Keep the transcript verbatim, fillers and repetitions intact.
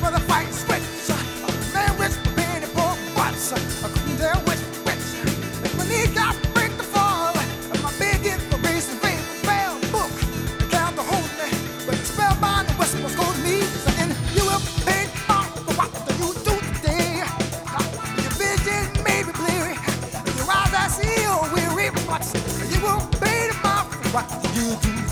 for the fight switch. Man with penny for once. I couldn't tell which which. My knee got break the fall. My big inspiration ring bell book. The count to hold me, but the spellbound and whisper was going me. And you will pay off for what do you do today? Your vision may be bleary. Your eyes I see are weary, but you will pay off for what you do.